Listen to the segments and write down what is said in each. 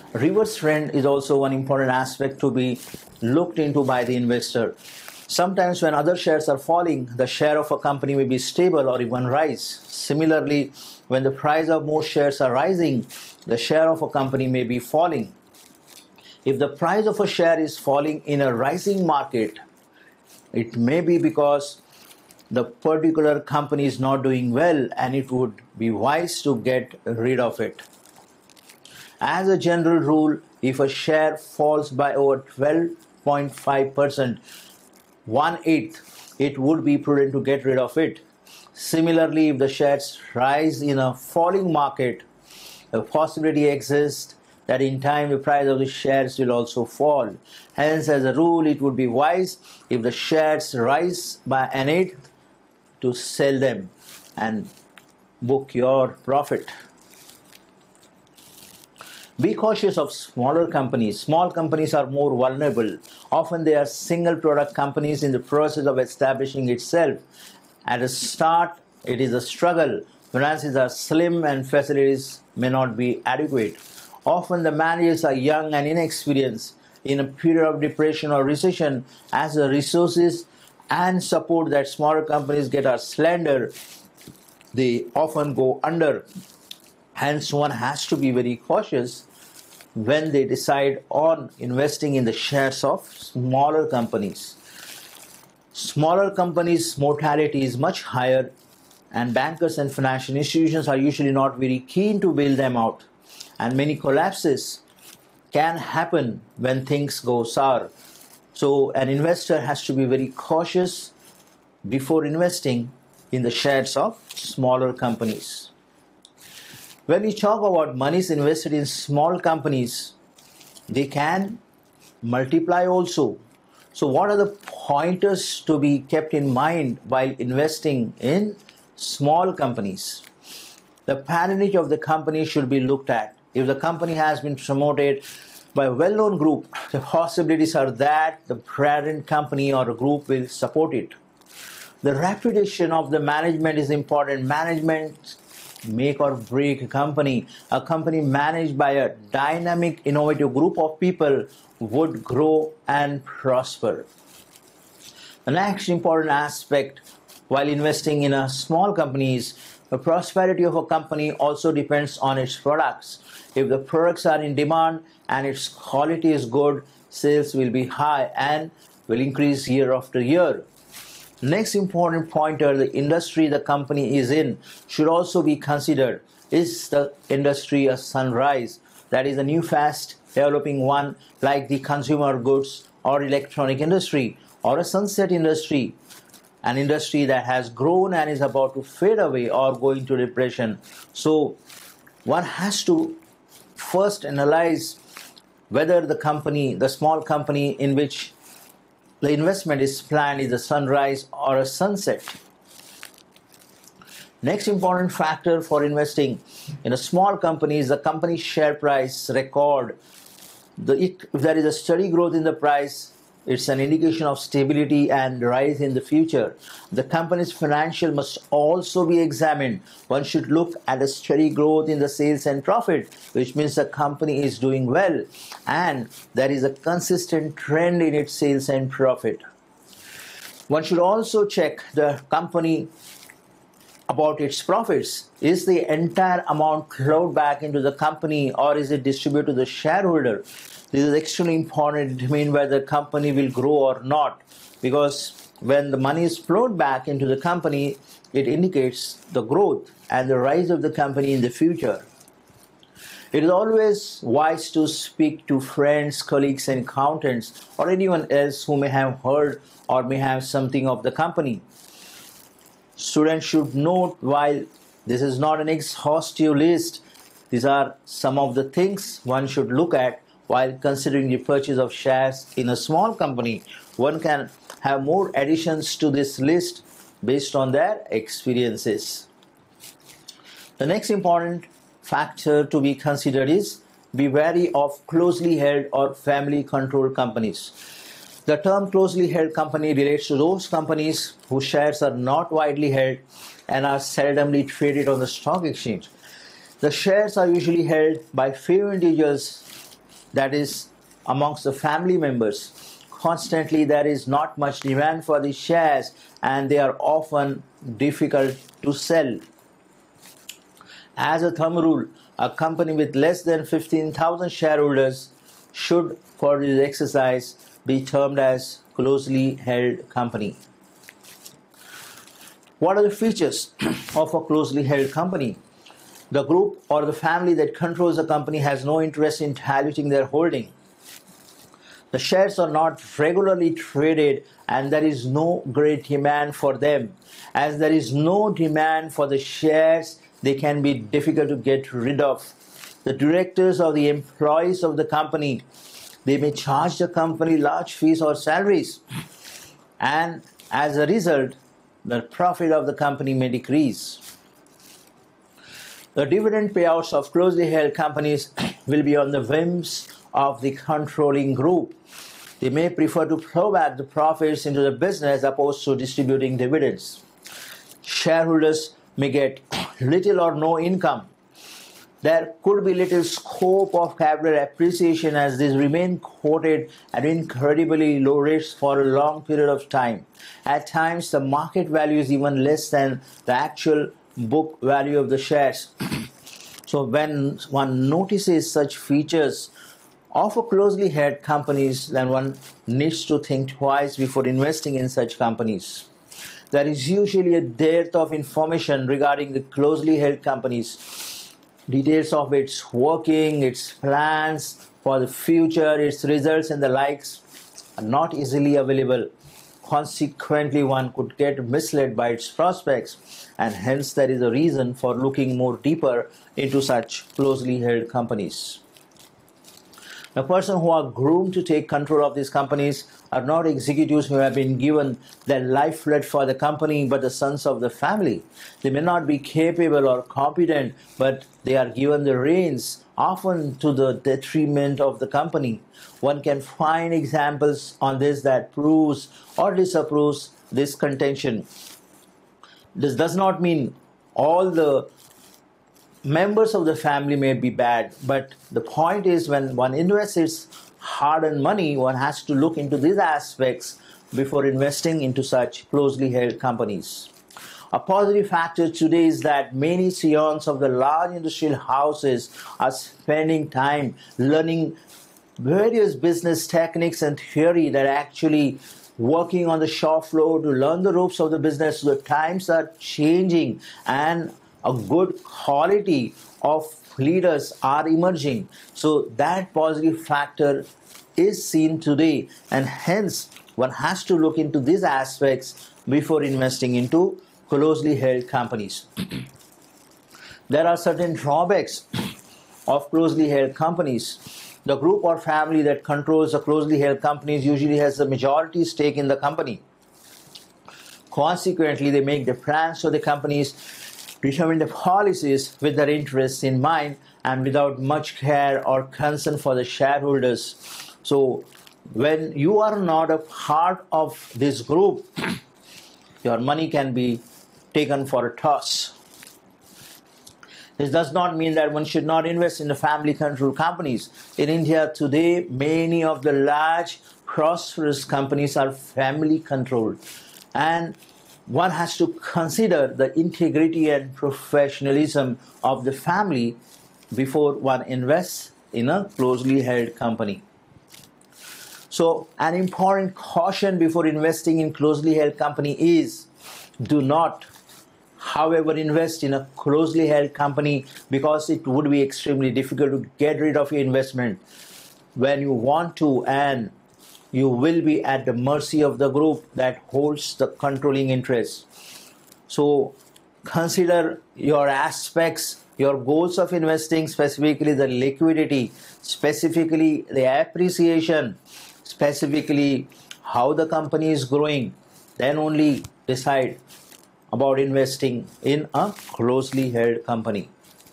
Reverse trend is also one important aspect to be looked into by the investor. Sometimes when other shares are falling, the share of a company may be stable or even rise. Similarly, when the price of most shares are rising, the share of a company may be falling. If the price of a share is falling in a rising market, it may be because the particular company is not doing well and it would be wise to get rid of it. As a general rule, if a share falls by over 12.5%, 1/8, it would be prudent to get rid of it. Similarly, if the shares rise in a falling market, the possibility exists that in time the price of the shares will also fall. Hence, as a rule, it would be wise if the shares rise by 1/8 to sell them and book your profit. Be cautious of smaller companies. Small companies are more vulnerable. Often they are single product companies in the process of establishing itself. At the start, it is a struggle. Finances are slim and facilities may not be adequate. Often the managers are young and inexperienced. In a period of depression or recession, as the resources and support that smaller companies get are slender, they often go under. Hence, one has to be very cautious when they decide on investing in the shares of smaller companies. Smaller companies' mortality is much higher, and bankers and financial institutions are usually not very keen to bail them out. And many collapses can happen when things go sour. So an investor has to be very cautious before investing in the shares of smaller companies. When we talk about monies invested in small companies, they can multiply also. So what are the pointers to be kept in mind while investing in small companies? The parentage of the company should be looked at. If the company has been promoted by a well-known group, the possibilities are that the parent company or a group will support it. The reputation of the management is important. Management make or break a company. A company managed by a dynamic, innovative group of people would grow and prosper. The next important aspect while investing in a small company is the prosperity of a company also depends on its products. If the products are in demand and its quality is good, sales will be high and will increase year after year. Next important pointer, the industry the company is in should also be considered. Is the industry a sunrise? That is a new fast developing one like the consumer goods or electronic industry, or a sunset industry, an industry that has grown and is about to fade away or go into depression. So one has to first analyze whether the company, the small company in which the investment is planned, is a sunrise or a sunset. Next important factor for investing in a small company is the company's share price record. If there is a steady growth in the price, it's an indication of stability and rise in the future. The company's financial must also be examined. One should look at a steady growth in the sales and profit, which means the company is doing well and there is a consistent trend in its sales and profit. One should also check the company about its profits. Is the entire amount flowed back into the company or is it distributed to the shareholder? This is extremely important to determine whether the company will grow or not, because when the money is flowed back into the company, it indicates the growth and the rise of the company in the future. It is always wise to speak to friends, colleagues, and accountants, or anyone else who may have heard or may have something of the company. Students should note, while this is not an exhaustive list, these are some of the things one should look at while considering the purchase of shares in a small company. One can have more additions to this list based on their experiences. The next important factor to be considered is be wary of closely held or family controlled companies. The term closely held company relates to those companies whose shares are not widely held and are seldomly traded on the stock exchange. The shares are usually held by few individuals that is amongst the family members. Constantly there is not much demand for the shares and they are often difficult to sell. As a thumb rule, a company with less than 15,000 shareholders should, for this exercise, be termed as closely held company. What are the features of a closely held company? The group or the family that controls the company has no interest in diluting their holding. The shares are not regularly traded and there is no great demand for them. As there is no demand for the shares, they can be difficult to get rid of. The directors or the employees of the company, they may charge the company large fees or salaries. And as a result, the profit of the company may decrease. The dividend payouts of closely held companies will be on the whims of the controlling group. They may prefer to plow back the profits into the business as opposed to distributing dividends. Shareholders may get little or no income. There could be little scope of capital appreciation as these remain quoted at incredibly low rates for a long period of time. At times, the market value is even less than the actual book value of the shares. So when one notices such features of a closely held companies, then one needs to think twice before investing in such companies. There is usually a dearth of information regarding the closely held companies. Details of its working, its plans for the future, its results and the likes are not easily available. Consequently, one could get misled by its prospects, and hence there is a reason for looking more deeper into such closely held companies. The person who are groomed to take control of these companies are not executives who have been given their lifeblood for the company, but the sons of the family. They may not be capable or competent, but they are given the reins, often to the detriment of the company. One can find examples on this that proves or disapproves this contention. This does not mean all the members of the family may be bad, but the point is when one invests its hard-earned money, one has to look into these aspects before investing into such closely held companies. A positive factor today is that many CEOs of the large industrial houses are spending time learning various business techniques and theory that are actually working on the shop floor to learn the ropes of the business. The times are changing and a good quality of leaders are emerging. So that positive factor is seen today, and hence one has to look into these aspects before investing into closely held companies. There are certain drawbacks of closely held companies. The group or family that controls the closely held companies usually has the majority stake in the company. Consequently, they make the plans for the companies, determine the policies with their interests in mind and without much care or concern for the shareholders. So when you are not a part of this group, your money can be taken for a toss. This does not mean that one should not invest in the family-controlled companies. In India today, many of the large, prosperous companies are family-controlled, and one has to consider the integrity and professionalism of the family before one invests in a closely held company. So, an important caution before investing in closely held company is do not, however, invest in a closely held company because it would be extremely difficult to get rid of your investment when you want to, and you will be at the mercy of the group that holds the controlling interest. So consider your aspects, your goals of investing, specifically the liquidity, specifically the appreciation, specifically how the company is growing. Then only decide about investing in a closely held company.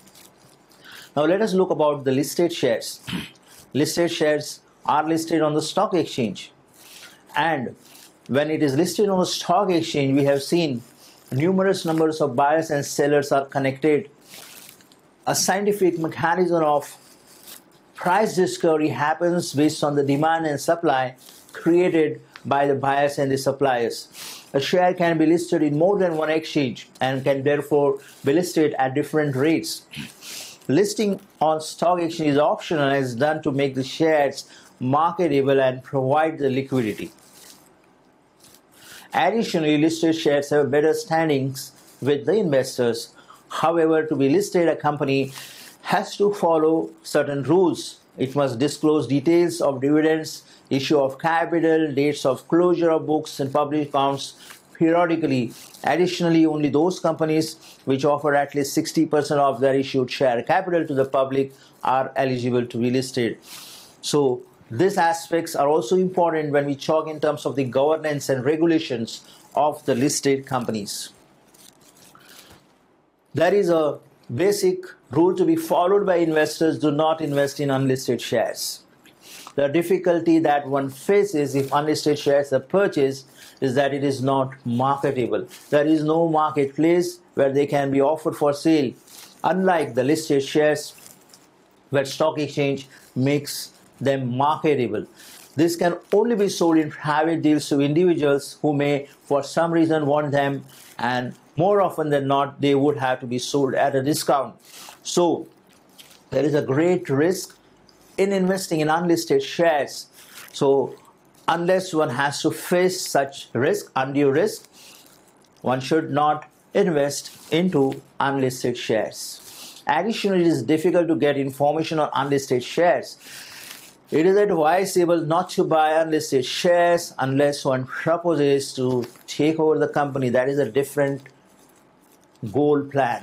Now let us look about the listed shares. Listed shares are listed on the stock exchange, and when it is listed on the stock exchange, we have seen numerous numbers of buyers and sellers are connected. A scientific mechanism of Price discovery happens based on the demand and supply created by the buyers and the suppliers. A share can be listed in more than one exchange and can therefore be listed at different rates. Listing on stock exchange is optional and is done to make the shares marketable and provide the liquidity. Additionally, listed shares have better standings with the investors. However, to be listed, a company has to follow certain rules. It must disclose details of dividends, issue of capital, dates of closure of books, and publish accounts periodically. Additionally, only those companies which offer at least 60% of their issued share capital to the public are eligible to be listed. So, these aspects are also important when we talk in terms of the governance and regulations of the listed companies. There is a basic rule to be followed by investors: do not invest in unlisted shares. The difficulty that one faces if unlisted shares are purchased is that it is not marketable. There is no marketplace where they can be offered for sale, unlike the listed shares where stock exchange makes them marketable. This can only be sold in private deals to individuals who may for some reason want them, and more often than not they would have to be sold at a discount. So there is a great risk in investing in unlisted shares. So unless one has to face such risk, undue risk, one should not invest into unlisted shares. Additionally, it is difficult to get information on unlisted shares. It is advisable not to buy unlisted shares unless one proposes to take over the company. That is a different goal plan.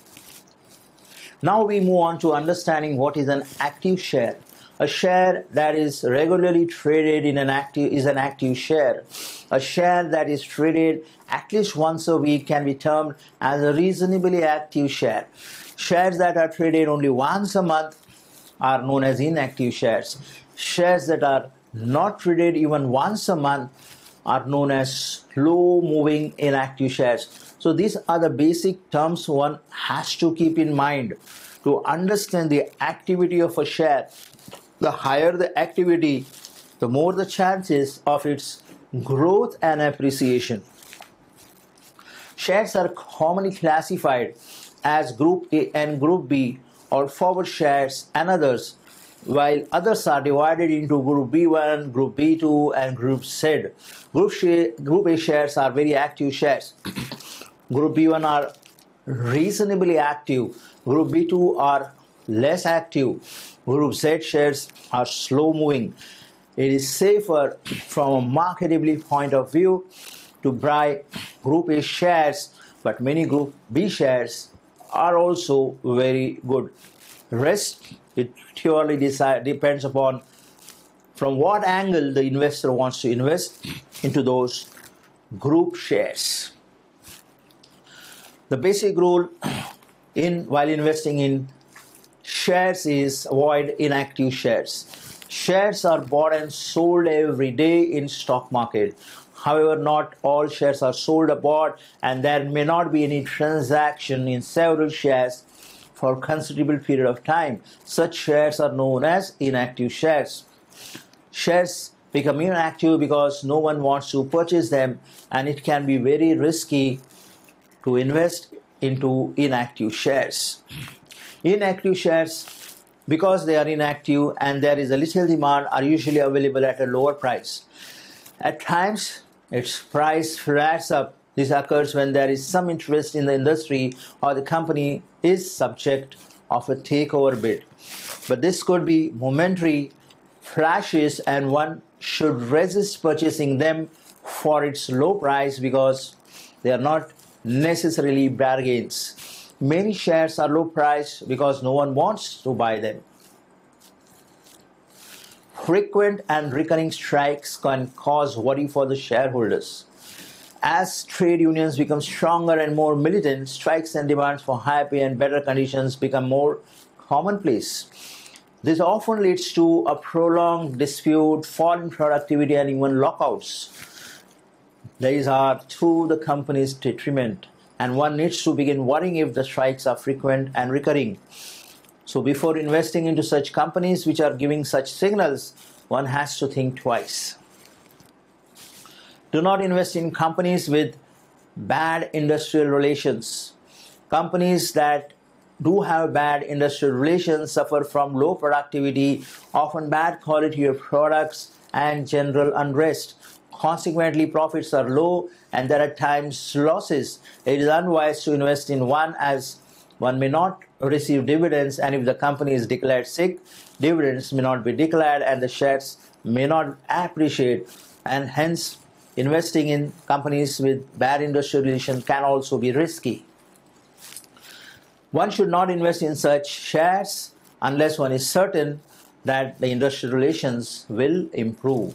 Now we move on to understanding what is an active share. A share that is regularly traded is an active share. A share that is traded at least once a week can be termed as a reasonably active share. Shares that are traded only once a month are known as inactive shares. Shares that are not traded even once a month are known as slow-moving inactive shares. So these are the basic terms one has to keep in mind to understand the activity of a share. The higher the activity, the more the chances of its growth and appreciation. Shares are commonly classified as Group A and Group B, or forward shares and others, while others are divided into Group B1, Group B2 and Group Z. Group A shares are very active shares. Group B1 are reasonably active. Group B2 are less active. Group Z shares are slow moving. It is safer from a marketability point of view to buy Group A shares, but many Group B shares are also very good. Rest, it purely depends upon from what angle the investor wants to invest into those group shares. The basic rule while investing in shares is avoid inactive shares. Shares are bought and sold every day in stock market. However, not all shares are sold or bought, and there may not be any transaction in several shares for a considerable period of time. Such shares are known as inactive shares. Shares become inactive because no one wants to purchase them, and it can be very risky to invest into inactive shares. Inactive shares, because they are inactive and there is a little demand, are usually available at a lower price. At times, its price flats up. This occurs when there is some interest in the industry or the company is subject of a takeover bid. But this could be momentary flashes, and one should resist purchasing them for its low price because they are not necessarily bargains. Many shares are low priced because no one wants to buy them. Frequent and recurring strikes can cause worry for the shareholders. As trade unions become stronger and more militant, strikes and demands for higher pay and better conditions become more commonplace. This often leads to a prolonged dispute, fall in productivity, and even lockouts. These are to the company's detriment, and one needs to begin worrying if the strikes are frequent and recurring. So before investing into such companies which are giving such signals, one has to think twice. Do not invest in companies with bad industrial relations. Companies that do have bad industrial relations suffer from low productivity, often bad quality of products, and general unrest. Consequently, profits are low and there are times losses. It is unwise to invest in one, as one may not receive dividends, and if the company is declared sick, dividends may not be declared and the shares may not appreciate, and hence investing in companies with bad industrial relations can also be risky. One should not invest in such shares unless one is certain that the industrial relations will improve.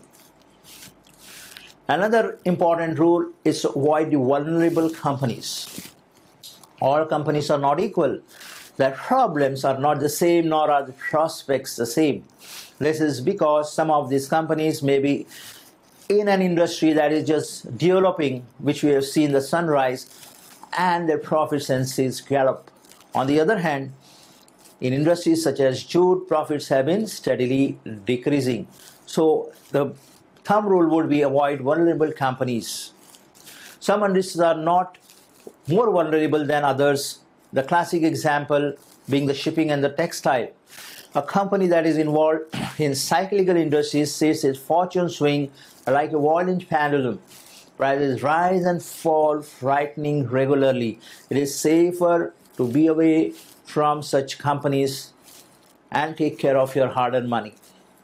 Another important rule is to avoid the vulnerable companies. All companies are not equal. Their problems are not the same, nor are the prospects the same. This is because some of these companies may be in an industry that is just developing, which we have seen the sunrise, and their profits and sales gallop. On the other hand, in industries such as jute, profits have been steadily decreasing. So the thumb rule would be avoid vulnerable companies. Some industries are not more vulnerable than others. The classic example being the shipping and the textile. A company that is involved in cyclical industries sees its fortune swing like a violent pendulum. Prices rise and fall, frightening regularly. It is safer to be away from such companies and take care of your hard-earned money.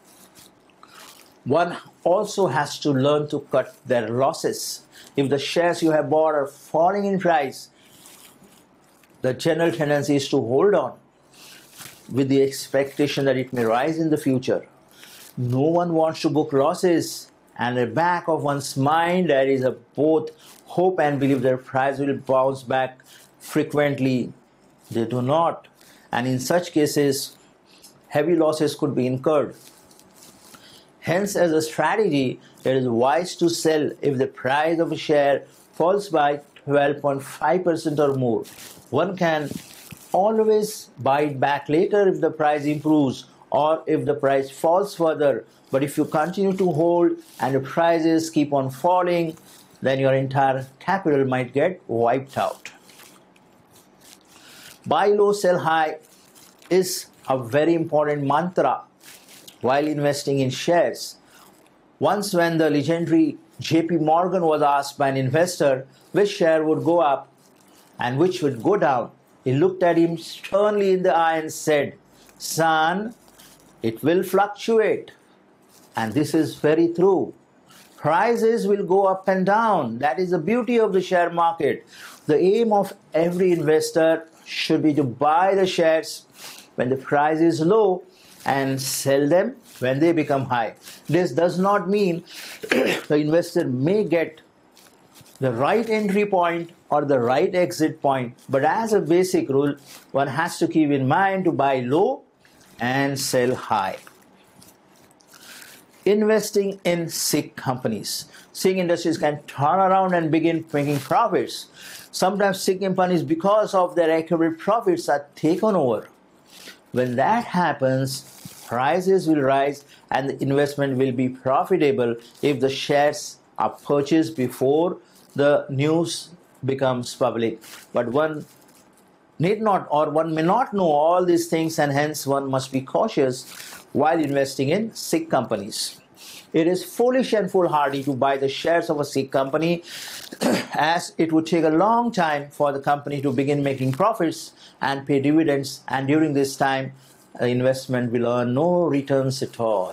One also has to learn to cut their losses. If the shares you have bought are falling in price, the general tendency is to hold on with the expectation that it may rise in the future. No one wants to book losses, and at the back of one's mind there is both hope and belief that price will bounce back. Frequently they do not, and in such cases heavy losses could be incurred. Hence, as a strategy, it is wise to sell if the price of a share falls by 12.5% or more. One can always buy it back later if the price improves or if the price falls further. But if you continue to hold and the prices keep on falling, then your entire capital might get wiped out. Buy low, sell high is a very important mantra while investing in shares. Once, when the legendary JP Morgan was asked by an investor which share would go up and which would go down, he looked at him sternly in the eye and said, "Son, it will fluctuate." And this is very true. Prices will go up and down. That is the beauty of the share market. The aim of every investor should be to buy the shares when the price is low and sell them when they become high. This does not mean the investor may get the right entry point or the right exit point, but as a basic rule, one has to keep in mind to buy low and sell high. Investing in sick companies. Sick industries can turn around and begin making profits. Sometimes sick companies, because of their accurate profits, are taken over. When that happens, prices will rise and the investment will be profitable if the shares are purchased before the news becomes public. But one need not, or one may not know all these things, and hence one must be cautious while investing in sick companies. It is foolish and foolhardy to buy the shares of a sick company as it would take a long time for the company to begin making profits and pay dividends, and during this time the investment will earn no returns at all.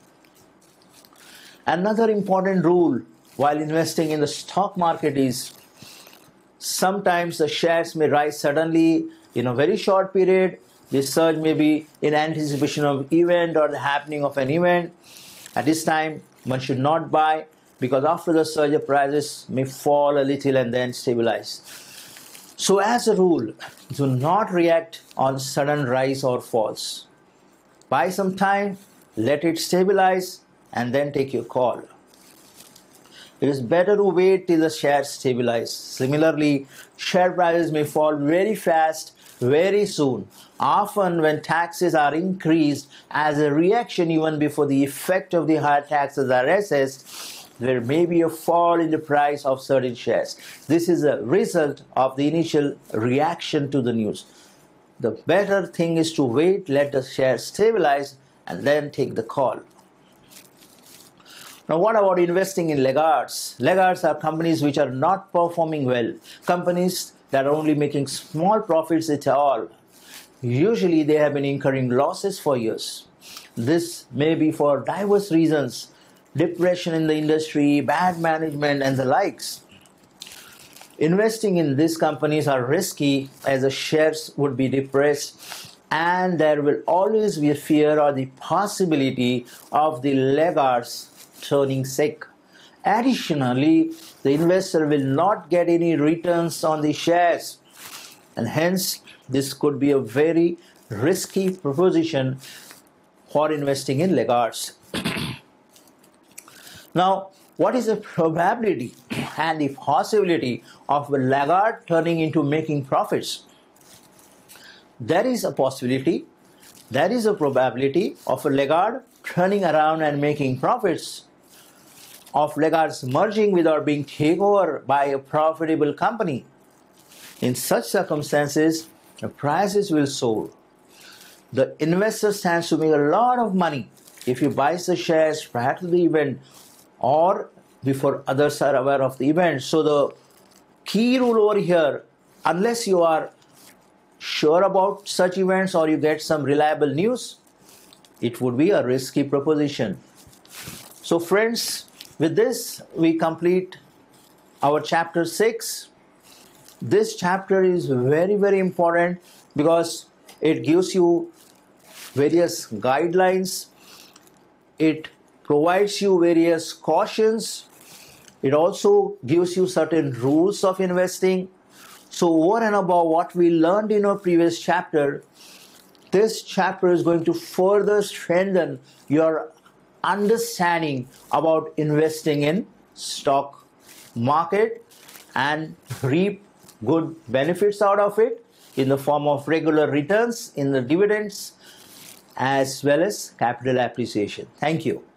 Another important rule while investing in the stock market is sometimes the shares may rise suddenly in a very short period. This surge may be in anticipation of event or the happening of an event. At this time, one should not buy, because after the surge, the prices may fall a little and then stabilize. So as a rule, do not react on sudden rise or falls. Buy some time, let it stabilize, and then take your call. It is better to wait till the shares stabilize. Similarly, share prices may fall very fast, very soon. Often when taxes are increased as a reaction even before the effect of the higher taxes are assessed, there may be a fall in the price of certain shares. This is a result of the initial reaction to the news. The better thing is to wait, let the shares stabilize, and then take the call. Now, what about investing in laggards? Laggards are companies which are not performing well, companies that are only making small profits at all. Usually, they have been incurring losses for years. This may be for diverse reasons: depression in the industry, bad management, and the likes. Investing in these companies are risky as the shares would be depressed, and there will always be a fear or the possibility of the laggards turning sick. Additionally, the investor will not get any returns on the shares, and hence this could be a very risky proposition for investing in laggards. Now, what is the probability and the possibility of a laggard turning into making profits? There is a possibility, there is a probability of a laggard turning around and making profits, of laggards merging without being taken over by a profitable company. In such circumstances, the prices will soar. The investor stands to make a lot of money if he buys the shares prior to the event or before others are aware of the event. So the key rule over here, unless you are sure about such events or you get some reliable news, it would be a risky proposition. So friends, with this we complete our chapter 6. This chapter is very, very important because it gives you various guidelines, it provides you various cautions, it also gives you certain rules of investing. So over and above what we learned in our previous chapter, this chapter is going to further strengthen your understanding about investing in stock market and reap good benefits out of it in the form of regular returns in the dividends as well as capital appreciation. Thank you.